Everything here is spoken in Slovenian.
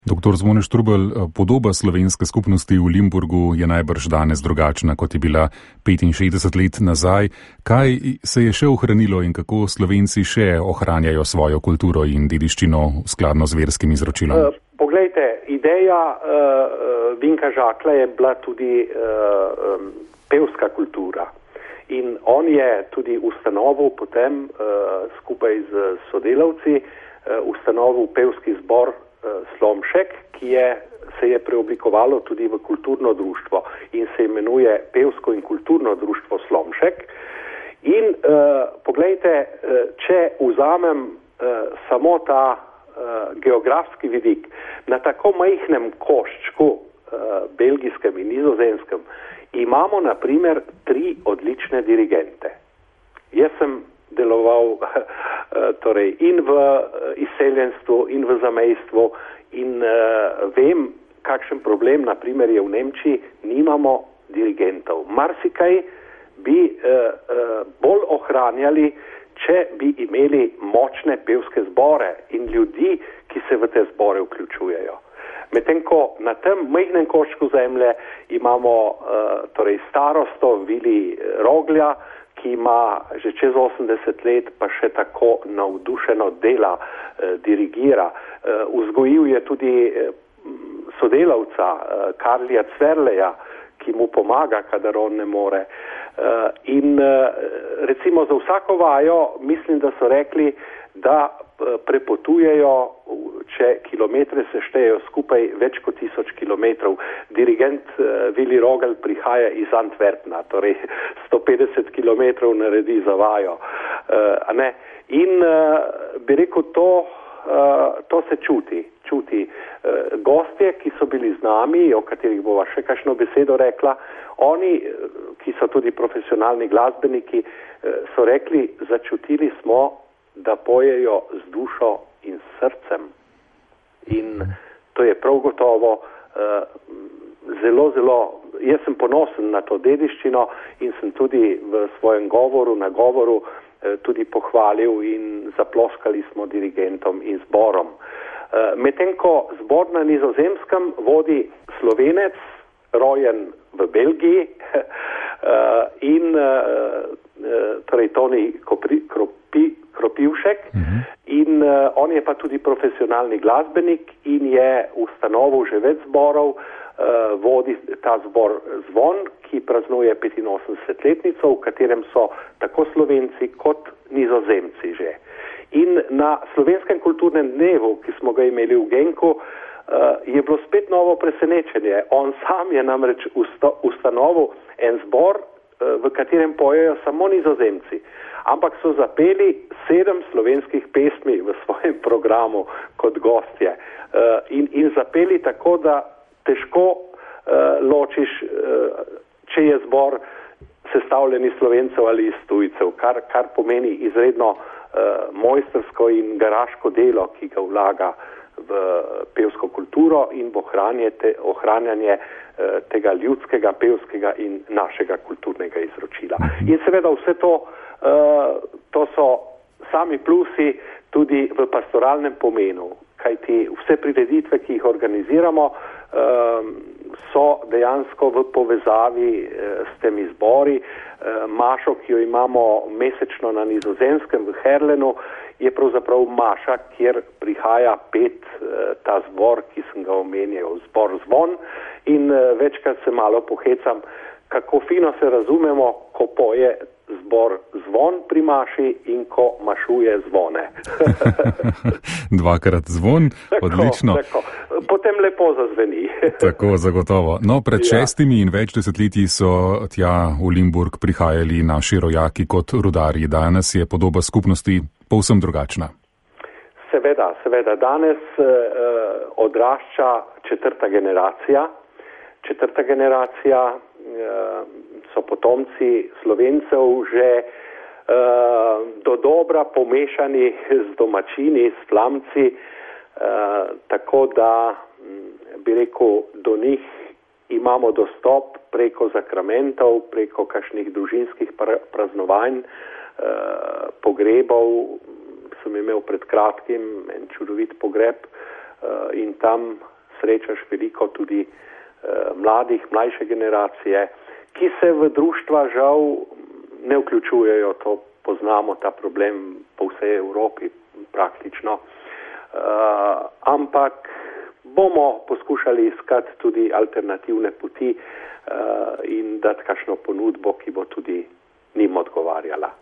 Dr. Zvone Štrukelj, podoba slovenske skupnosti v Limburgu je najbrž danes drugačna, kot je bila 65 let nazaj. Kaj se je še ohranilo in kako Slovenci še ohranjajo svojo kulturo in dediščino skladno z verskim izročilom? Poglejte, ideja Vinka Žaklja je bila tudi pevska kultura. In on je tudi ustanovil potem skupaj z sodelavci ustanovil pevski zbor Slomšek, ki se je preoblikovalo tudi v kulturno društvo in se imenuje Pevsko in kulturno društvo Slomšek. In poglejte, če vzamem samo ta geografski vidik, na tako majhnem koščku, belgijskem in nizozemskem, imamo na primer 3 odlične dirigente. Jaz sem deloval torej in v izseljenstvu in v zamejstvu in vem, kakšen problem na primer je v Nemčiji, nimamo dirigentov. Marsikaj bi bolj ohranjali, če bi imeli močne pevske zbore in ljudi, ki se v te zbore vključujejo. Medtem ko na tem majhnem koščku zemlje imamo torej starosto Vili Roglja, ki ima že čez 80 let, pa še tako navdušeno dela, dirigira. Vzgojil je tudi sodelavca Karlija Cverleja, ki mu pomaga, kadar on ne more. In recimo za vsako vajo, mislim, da so rekli, da prepotujejo, če kilometre se štejejo skupaj, več kot 1000 kilometrov. Dirigent Vili Rogel prihaja iz Antwerpna, torej 150 kilometrov naredi za vajo. In bi rekel, to se čuti. Gostje, ki so bili z nami, o katerih bova še kakšno besedo rekla, oni, ki so tudi profesionalni glasbeniki, so rekli, začutili smo, da pojejo z dušo in srcem. In to je prav gotovo zelo, jaz sem ponosen na to dediščino in sem tudi v svojem nagovoru tudi pohvalil in zaploskali smo dirigentom in zborom. Medtem ko zbor na Nizozemskem vodi Slovenec, rojen v Belgiji in torej Toni Kropivšek, in on je pa tudi profesionalni glasbenik in je ustanovil že več zborov, vodi ta zbor Zvon, ki praznuje 85-letnico, v katerem so tako Slovenci kot Nizozemci že. In na slovenskem kulturnem dnevu, ki smo ga imeli v Genku, je bilo spet novo presenečenje. On sam je namreč ustanovil en zbor, v katerem pojejo samo Nizozemci, ampak so zapeli 7 slovenskih pesmi v svojem programu kot gostje. In zapeli tako, da težko ločiš, če je zbor sestavljen iz Slovencev ali iz tujcev, kar pomeni izredno mojstrsko in garaško delo, ki ga vlaga v pevsko kulturo in v ohranjanje tega ljudskega, pevskega in našega kulturnega izročila. In seveda vse to so sami plusi tudi v pastoralnem pomenu, kajti vse prireditve, ki jih organiziramo, so dejansko v povezavi s temi zbori. Mašo, ki jo imamo mesečno na Nizozemskem v Herlenu, je pravzaprav maša, kjer prihaja pet ta zbor, ki sem ga omenjal, zbor Zvon, in večkrat se malo pohecam, kako fino se razumemo, ko poje zbor Zvon pri maši in ko mašuje zvone. Dvakrat zvon, odlično. Tako. Potem lepo zazveni. Tako, zagotovo. No, pred 6 in več desetletji so tja v Limburg prihajali naši rojaki kot rudarji. Danes je podoba skupnosti povsem drugačna. Seveda. Danes odrašča 4. generacija. 4. generacija so potomci Slovencev že do dobra pomešani z domačini, s Flamci, tako da bi rekel, do njih imamo dostop preko zakramentov, preko kakšnih družinskih praznovanj, pogrebov. Sem imel pred kratkim en čudovit pogreb in tam srečaš veliko tudi mlajše generacije, ki se v društva žal ne vključujejo. To poznamo, ta problem po vsej Evropi praktično. Ampak bomo poskušali iskati tudi alternativne poti in dati kakšno ponudbo, ki bo tudi njim odgovarjala.